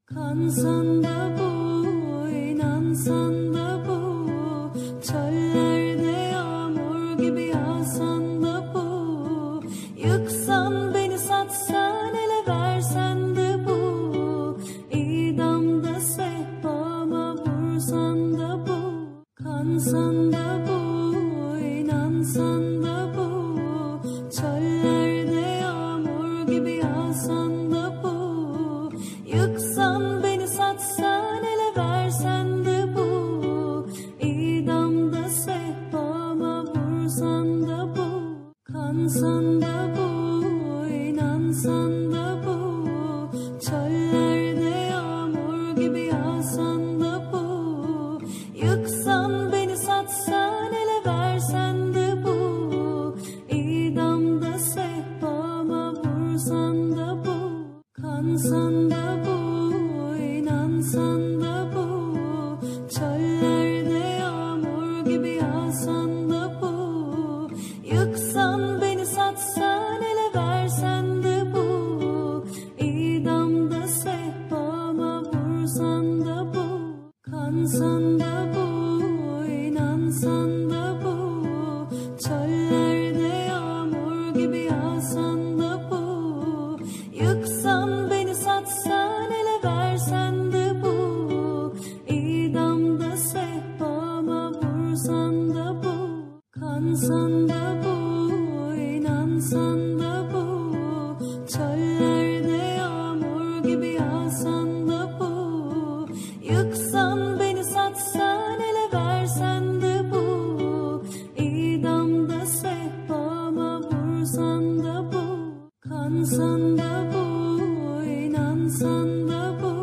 Kansan da bu, inansan da bu, çöllerde yağmur gibi yağsan da bu, yıksan beni satsan ele versen de bu, idamda sehpama vursan da bu. Kansan da bu, inansan da bu, çöllerde yağmur gibi yağsan da bu, yıksan beni satsan ele versen de bu, idamda sehpama vursan da bu. Kansan da bu, inansan da bu, çöllerde yağmur gibi yağsan da bu, yıksan beni satsan ele versen de bu, idamda sehpama vursan da bu. Kansan da bu, inansan da bu, çöllerde yağmur gibi yağsan da bu, yıksan beni satsan ele versen de bu, idamda sehpama vursan da bu. Kansan da bu, inansan da bu, çöllerde yağmur gibi yağsan da bu, yıksan beni satsan ele versen de bu, idamda sehpama vursan da bu. Kansan da bu, inansan da bu, çöllerde yağmur gibi yağsan da bu, yıksan beni satsan ele versen de bu, idamda sehpama vursan da bu. Kansan da bu, inansan da bu,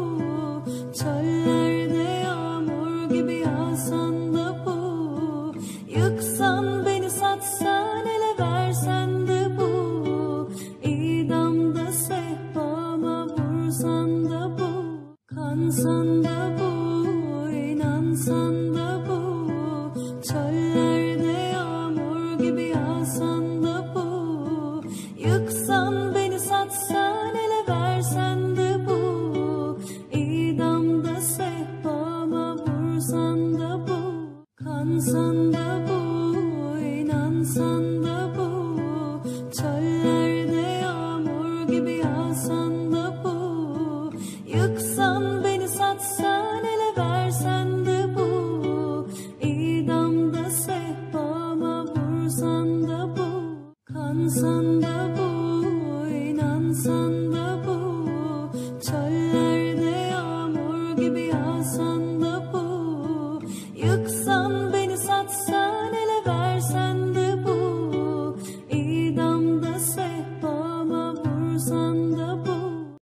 çöllerde yağmur gibi yağsan da bu, yıksan beni satsan ele versen de bu, idamda sehpama vursan da bu. Kansan da bu, inansan da bu, çöllerde yağmur gibi yağsan da bu, yıksan beni satsan ele versen de bu, idamda sehpama vursan da bu. Kansan da bu, inansan da bu, çöllerde yağmur gibi yağsan da bu, yıksan beni satsan